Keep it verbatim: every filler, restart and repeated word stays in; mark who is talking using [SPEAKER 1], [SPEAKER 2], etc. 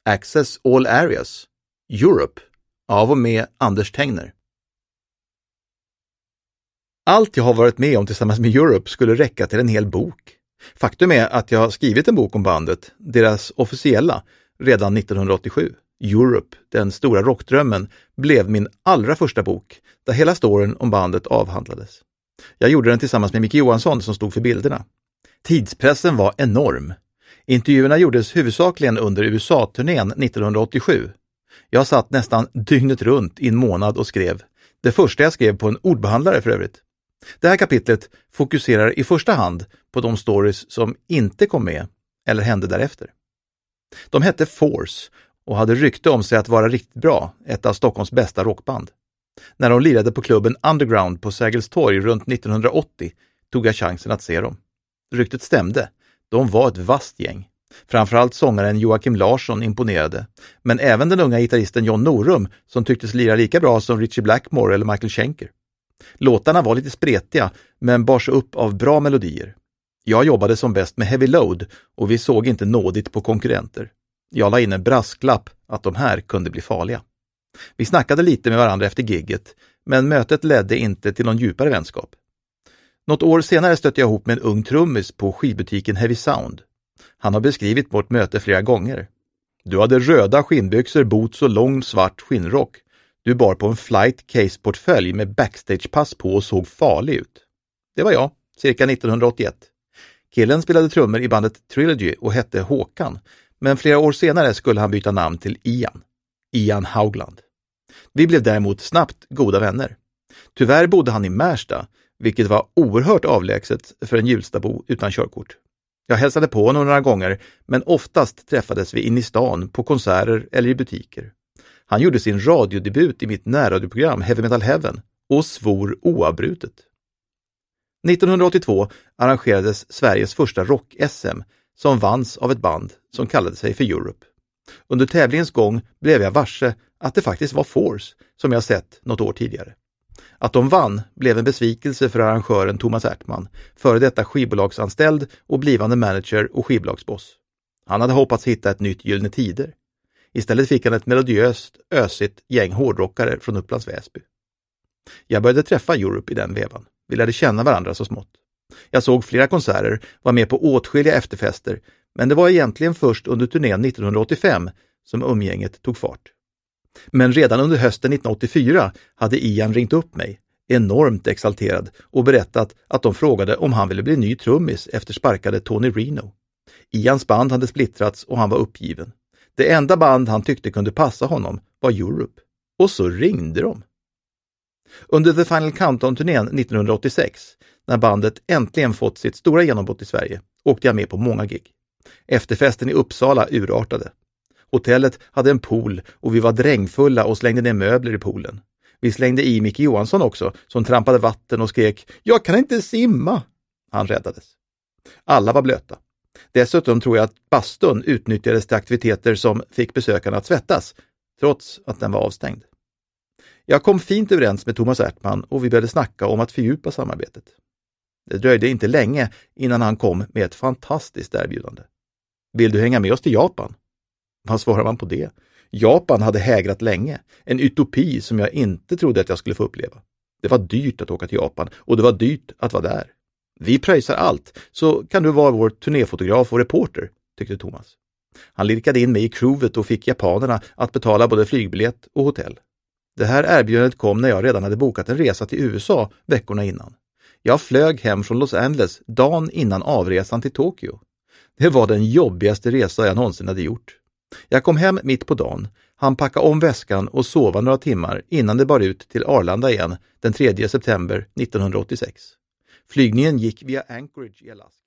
[SPEAKER 1] Access All Areas, Europe, av och med Anders Tengner. Allt jag har varit med om tillsammans med Europe skulle räcka till en hel bok. Faktum är att jag har skrivit en bok om bandet, deras officiella, redan nittonhundraåttiosju. Europe, den stora rockdrömmen, blev min allra första bok, där hela storyn om bandet avhandlades. Jag gjorde den tillsammans med Micke Johansson som stod för bilderna. Tidspressen var enorm. Intervjuerna gjordes huvudsakligen under U S A-turnén nittonhundraåttiosju. Jag satt nästan dygnet runt i en månad och skrev. Det första jag skrev på en ordbehandlare för övrigt. Det här kapitlet fokuserar i första hand på de stories som inte kom med eller hände därefter. De hette Force och hade rykte om sig att vara riktigt bra, ett av Stockholms bästa rockband. När de lirade på klubben Underground på Sergels torg runt nittonhundraåttio tog jag chansen att se dem. Ryktet stämde. De var ett vasst gäng. Framförallt sångaren Joakim Larsson imponerade, men även den unga gitarristen John Norum som tycktes lira lika bra som Ritchie Blackmore eller Michael Schenker. Låtarna var lite spretiga men bars upp av bra melodier. Jag jobbade som bäst med Heavy Load och vi såg inte nådigt på konkurrenter. Jag la in en brasklapp att de här kunde bli farliga. Vi snackade lite med varandra efter gigget, men mötet ledde inte till någon djupare vänskap. Något år senare stötte jag ihop med en ung trummis på skivbutiken Heavy Sound. Han har beskrivit vårt möte flera gånger. Du hade röda skinnbyxor, boots och lång svart skinnrock. Du bar på en flight case-portfölj med backstagepass på och såg farlig ut. Det var jag, cirka nittonhundraåttioett. Killen spelade trummor i bandet Trilogy och hette Håkan, men flera år senare skulle han byta namn till Ian. Ian Haugland. Vi blev däremot snabbt goda vänner. Tyvärr bodde han i Märsta, vilket var oerhört avlägset för en Hjulstabo utan körkort. Jag hälsade på honom några gånger, men oftast träffades vi in i stan, på konserter eller i butiker. Han gjorde sin radiodebut i mitt närradioprogram Heavy Metal Heaven och svor oavbrutet. nittonhundraåttiotvå arrangerades Sveriges första rock-S M som vanns av ett band som kallade sig för Europe. Under tävlingens gång blev jag varse att det faktiskt var Force som jag sett något år tidigare. Att de vann blev en besvikelse för arrangören Thomas Ärtman, före detta skivbolagsanställd och blivande manager och skivbolagsboss. Han hade hoppats hitta ett nytt Gyllene Tider. Istället fick han ett melodiöst, ösigt gäng hårdrockare från Upplands Väsby. Jag började träffa Europe i den vevan. Vi lärde känna varandra så smått. Jag såg flera konserter, var med på åtskilliga efterfester, men det var egentligen först under turnén nittonhundraåttiofem som umgänget tog fart. Men redan under hösten nittonhundraåttiofyra hade Ian ringt upp mig, enormt exalterad, och berättat att de frågade om han ville bli ny trummis efter sparkade Tony Reno. Ians band hade splittrats och han var uppgiven. Det enda band han tyckte kunde passa honom var Europe. Och så ringde de. Under The Final Countdown-turnén nittonhundraåttiosex, när bandet äntligen fått sitt stora genombrott i Sverige, åkte jag med på många gig. Efterfesten i Uppsala urartade. Hotellet hade en pool och vi var drängfulla och slängde ner möbler i poolen. Vi slängde i Micke Johansson också, som trampade vatten och skrek "Jag kan inte simma!" Han räddades. Alla var blöta. Dessutom tror jag att bastun utnyttjades till aktiviteter som fick besökarna att svettas, trots att den var avstängd. Jag kom fint överens med Thomas Ärtman och vi började snacka om att fördjupa samarbetet. Det dröjde inte länge innan han kom med ett fantastiskt erbjudande. Vill du hänga med oss till Japan? Vad svarar man på det? Japan hade hägrat länge, en utopi som jag inte trodde att jag skulle få uppleva. Det var dyrt att åka till Japan och det var dyrt att vara där. Vi pröjsar allt, så kan du vara vår turnéfotograf och reporter, tyckte Thomas. Han lirkade in mig i crewet och fick japanerna att betala både flygbiljett och hotell. Det här erbjudandet kom när jag redan hade bokat en resa till U S A veckorna innan. Jag flög hem från Los Angeles dagen innan avresan till Tokyo. Det var den jobbigaste resa jag någonsin hade gjort. Jag kom hem mitt på dagen, han packade om väskan och sova några timmar innan det bar ut till Arlanda igen den tredje september nittonhundraåttiosex. Flygningen gick via Anchorage i Alaska.